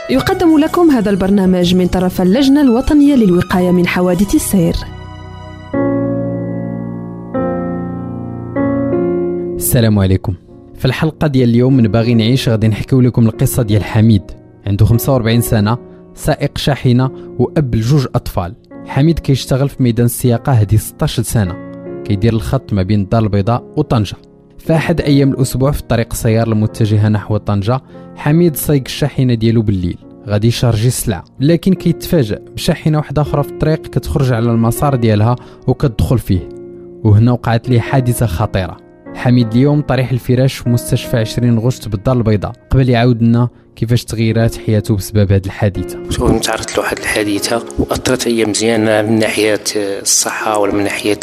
يقدم لكم هذا البرنامج من طرف اللجنة الوطنية للوقاية من حوادث السير. السلام عليكم. في الحلقة ديال اليوم من باغي نعيش غادي نحكيو لكم القصة ديال حميد. عنده 45 سنة، سائق شاحنة وأب لجوج أطفال. حميد كيشتغل في ميدان السياقة هذه 16 سنة، كيدير الخط ما بين الدار البيضاء وطنجة. فأحد أيام الأسبوع في الطريق السيار المتجهة نحو طنجة، حميد صايق الشاحنة ديالو بالليل غادي يشارجي السلعة، لكن كيتفاجأ بشاحنة واحدة أخرى في الطريق كتخرج على المسار ديالها وكتدخل فيه، وهنا وقعت ليه حادثة خطيرة. حميد اليوم طريح الفراش في مستشفى 20 غشت بالدار البيضاء. قبل يعاود لنا كيفاش تغيرات حياته بسبب هذه الحادثه. تعرضت لواحد الحادثه واثرت عليا مزيان من ناحيه الصحه ولا من ناحيه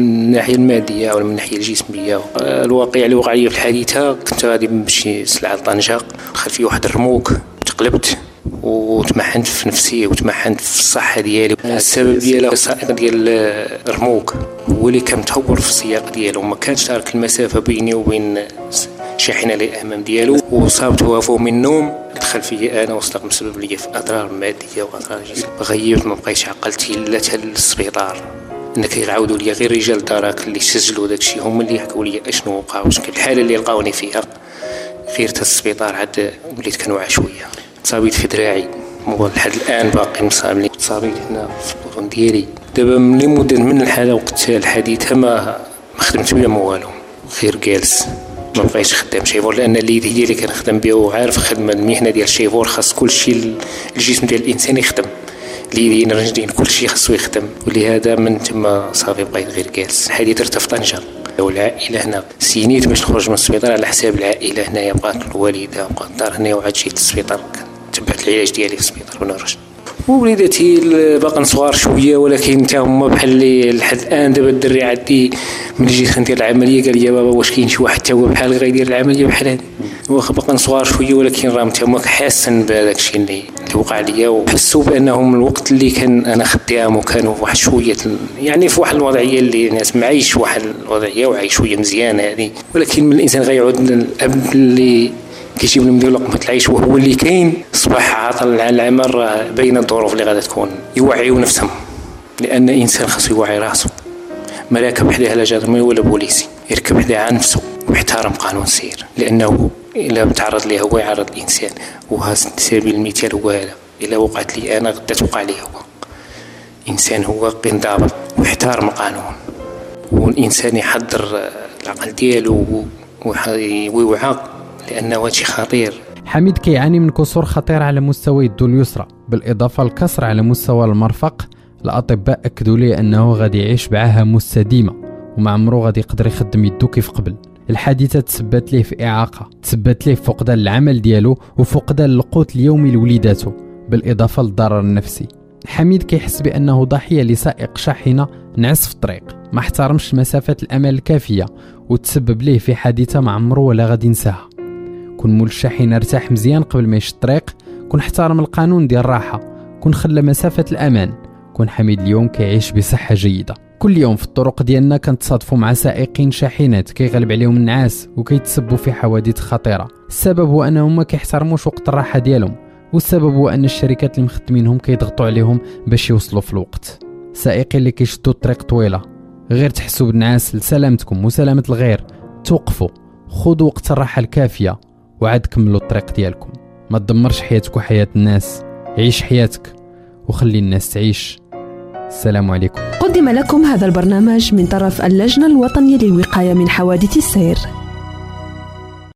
الماديه ولا من الناحيه الجسميه. الواقع اللي وقع لي في الحادثه، كنت غادي نمشي سلعه لطنجه، دخل في واحد الرموك، تقلبت وتمحنت في نفسي وتمحنت في الصحه ديالي. السبب ديالها السائق ديال الرموك هو اللي كان متهور في السياق ديالو، ما كانش تارك المسافه بيني وبين شاحنه اللي امام ديالو، وصابت وافو من النوم دخل فيا انا وصدق مسبب لي في اضرار ماديه واضرار جسديه. غيبت ما بقيتش عقلتي لا حتى للسبيطار. ان كيعاودوا لي غير رجال دارك اللي سجلوا داكشي هما اللي يحكوا لي اشنو وقع واش كاين الحاله اللي لقاوني فيها. غير حتى السبيطار عاد وليت كنوعى شويه. تصابيت في دراعي لحد الان باقي مصابني، تصابيت هنا في البطن ديالي. دابا ملي مدة من الحاله وقت الحديثه ما خدمت بها والو، غير جالس ما بقيتش خدام شيفور، لان اللي هي اللي كنخدم بها وعارف خدمه المهنه ديال الشيفور خاص كل شيء الجسم ديال الانسان يخدم، اليدين الرجلين كل شيء خاصو يخدم. ولهذا من تما صافي بقيت غير جالس. حديث ارتفع طنجه والعائله هنا، سينيت باش نخرج من السبيطار على حساب العائله هنايا، بقات الوالده وبقات الدار هنا، وعاد جيت للسبيطار تبعت العلاج ديالي في السبيطار ونرجع. ووليداتي باقا صغار شويه، ولكن حتى هما بحال اللي لحد الان. دابا الدري عندي ملي جيت ندير العمليه قال لي بابا واش كاين شي واحد حتى هو بحال غيدير العمليه بحال هذه. واخا باقا صغار شويه، ولكن راهم حتى هما حاسين بهذاك الشيء اللي وقع ليا، وحسوا بانهم الوقت اللي كان انا خدام وكانوا واحد شويه يعني في واحد الوضعيه اللي الناس معيش واحد الوضعيه وعايش شويه مزيانه هذه. ولكن من الانسان غيعود الاب اللي كيجيب لهم ديال لقمه العيش وهو اللي كاين صباح عاطل على العمل بين الظروف اللي غادا تكون. يوعيوا نفسهم، لان الانسان خاصو يوعي راسو. ما راكب حداه لا جدرمي ولا بوليسي، يركب حداه على نفسه ويحترم قانون السير، لانه الا تعرض ليه هو يعرض الانسان. وهذا سبيل المثال هو هذا، الا وقعت لي انا غدا توقع ليه هو. انسان هو ينضبط ويحترم القانون، والانسان يحضر العقل ديالو ويوعى، لأنه شيء خطير. حميد كيعاني من كسور خطير على مستوى يده اليسرى، بالإضافة لكسر على مستوى المرفق. الأطباء أكدوا لي أنه غادي يعيش بعاهة مستديمة وما عمره غادي يقدر يخدم يده كيف قبل. الحادثة تسبت ليه في إعاقة، تسبت ليه في فقدان العمل ديالو وفقدان القوت اليومي لوليداته، بالإضافة للضرر النفسي. حميد كيحس بأنه ضحية لسائق شاحنة نعس في الطريق، ما احترمش مسافة الأمان الكافية، وتسبب ليه في حادثة ما عمره ولا غادي ينساها. كون مول الشاحنة ارتاح مزيان قبل ما يمشي الطريق، كون احترم القانون ديال الراحة، كون خلى مسافة الأمان، كون حميد اليوم كيعيش بصحة جيدة. كل يوم في الطرق ديالنا كنتصادفوا مع سائقين شاحنات كيغلب عليهم النعاس وكيتسبوا في حوادث خطيرة. السبب هو أنهم ما كيحترموش وقت الراحة ديالهم، والسبب هو أن الشركات اللي مخدمينهم كيضغطوا عليهم باش يوصلوا في الوقت. السائقين اللي كيشدوا الطريق طويلة، غير تحسوا بالنعاس لسلامتكم وسلامة الغير، توقفوا، خذوا وقت الراحة الكافية وعاد كملوا الطريق ديالكم. ما تدمرش حياتك وحياة الناس، عيش حياتك وخلي الناس تعيش. السلام عليكم. قدم لكم هذا البرنامج من طرف اللجنة الوطنية للوقاية من حوادث السير.